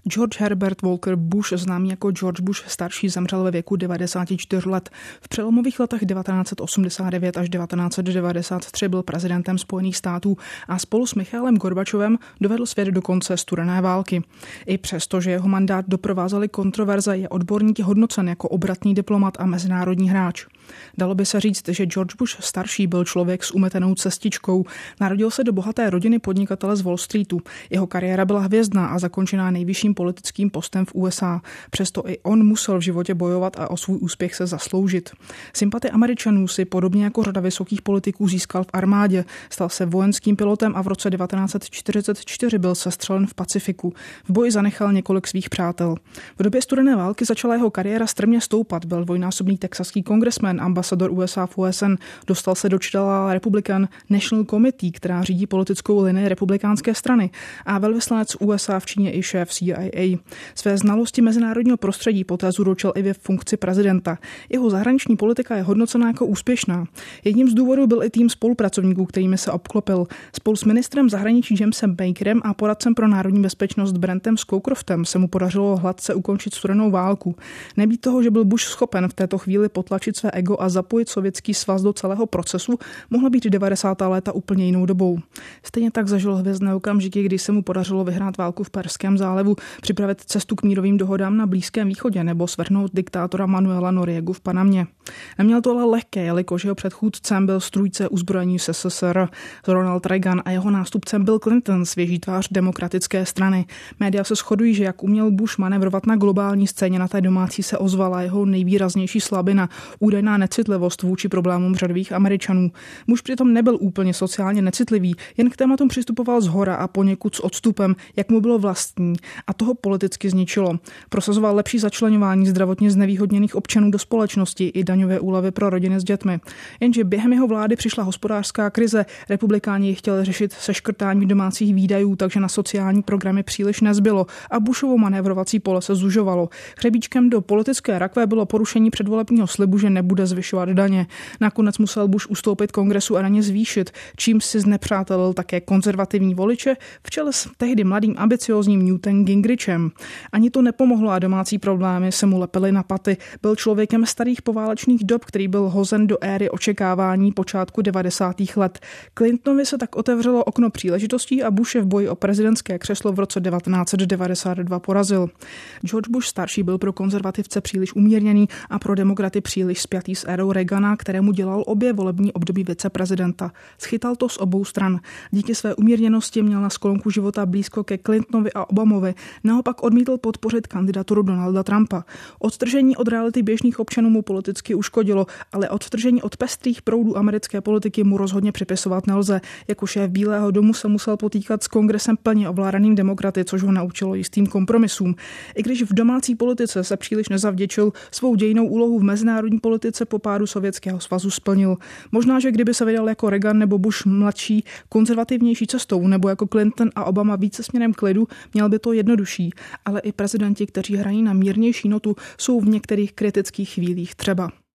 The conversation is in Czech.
George Herbert Walker Bush, známý jako George Bush starší, zemřel ve věku 94 let. V přelomových letech 1989 až 1993 byl prezidentem Spojených států a spolu s Michailem Gorbačovem dovedl svět do konce studené války. I přesto, že jeho mandát doprovázely kontroverze, je odborníky hodnocen jako obratný diplomat a mezinárodní hráč. Dalo by se říct, že George Bush starší byl člověk s umetenou cestičkou. Narodil se do bohaté rodiny podnikatele z Wall Streetu. Jeho kariéra byla hvězdná a zakončená nejvyšším politickým postem v USA. Přesto i on musel v životě bojovat a o svůj úspěch se zasloužit. Sympatie Američanů si podobně jako řada vysokých politiků získal v armádě. Stal se vojenským pilotem a v roce 1944 byl sestřelen v Pacifiku. V boji zanechal několik svých přátel. V době studené války začala jeho kariéra strmě stoupat. Byl dvojnásobný texaský kongresmen, ambasador USA v OSN, dostal se do čela Republican National Committee, která řídí politickou linii republikánské strany, a velvyslanec USA v Číně i šéf CIA. Své znalosti mezinárodního prostředí poté zúročil i ve funkci prezidenta. Jeho zahraniční politika je hodnocena jako úspěšná. Jedním z důvodů byl i tým spolupracovníků, kterými se obklopil. Spolu s ministrem zahraničí Jamesem Bakerem a poradcem pro národní bezpečnost Brentem Scowcroftem se mu podařilo hladce ukončit studenou válku. Nebýt toho, že byl Bush schopen v této chvíli potlačit své ego a zapojit Sovětský svaz do celého procesu, mohla být 90. léta úplně jinou dobou. Stejně tak zažil hvězdné okamžiky, kdy se mu podařilo vyhrát válku v Perském zálivu, připravit cestu k mírovým dohodám na Blízkém východě nebo svrhnout diktátora Manuela Noriegu v Panamě. Neměl to ale lehké, jelikož jeho předchůdcem byl strůjce uzbrojení SSSR Ronald Reagan a jeho nástupcem Bill Clinton, svěží tvář demokratické strany. Média se shodují, že jak uměl Bush manévrovat na globální scéně, na té domácí se ozvala jeho nejvýraznější slabina, údajná necitlivost vůči problémům řadových Američanů. Bush přitom nebyl úplně sociálně necitlivý, jen k tématům přistupoval zhora a poněkud s odstupem, jak mu bylo vlastní, a toho politicky zničilo. Prosazoval lepší začleňování zdravotně znevýhodněných občanů do společnosti i daňové úlevy pro rodiny s dětmi. Jenže během jeho vlády přišla hospodářská krize, republikáni ji chtěli řešit seškrtáním domácích výdajů, takže na sociální programy příliš nezbylo a Bushovo manévrovací pole se zužovalo. Hřebíčkem do politické rakve bylo porušení předvolebního slibu, že nebude zvyšovat daně. Nakonec musel Bush ustoupit Kongresu a daně zvýšit, čím si znepřátelil také konzervativní voliče v čele s tehdy mladým ambiciózním Newtem Gingrichem. Ani to nepomohlo a domácí problémy se mu lepily na paty. Byl člověkem starých poválečných dob, který byl hozen do éry očekávání počátku 90. let. Clintonovi se tak otevřelo okno příležitostí a Bush je v boji o prezidentské křeslo v roce 1992 porazil. George Bush starší byl pro konzervativce příliš umírněný a pro demokraty příliš spjatý s érou Reagana, kterému dělal obě volební období viceprezidenta. Schytal to z obou stran. Díky své umírněnosti měl na sklonku života blízko ke Clintonovi a Obamovi. Naopak odmítl podpořit kandidaturu Donalda Trumpa. Odtržení od reality běžných občanů mu politicky uškodilo, ale odtržení od pestrých proudů americké politiky mu rozhodně připisovat nelze. Jako šéf Bílého domu se musel potýkat s kongresem plně ovládaným demokraty, což ho naučilo jistým kompromisům. I když v domácí politice se příliš nezavděčil, svou dějinnou úlohu v mezinárodní politice po pádu Sovětského svazu splnil. Možná, že kdyby se vydal jako Reagan nebo Bush mladší konzervativnější cestou, nebo jako Clinton a Obama více směrem k lidu, měl by to jednodušší. Ale i prezidenti, kteří hrají na mírnější notu, jsou v některých kritických chvílích třeba.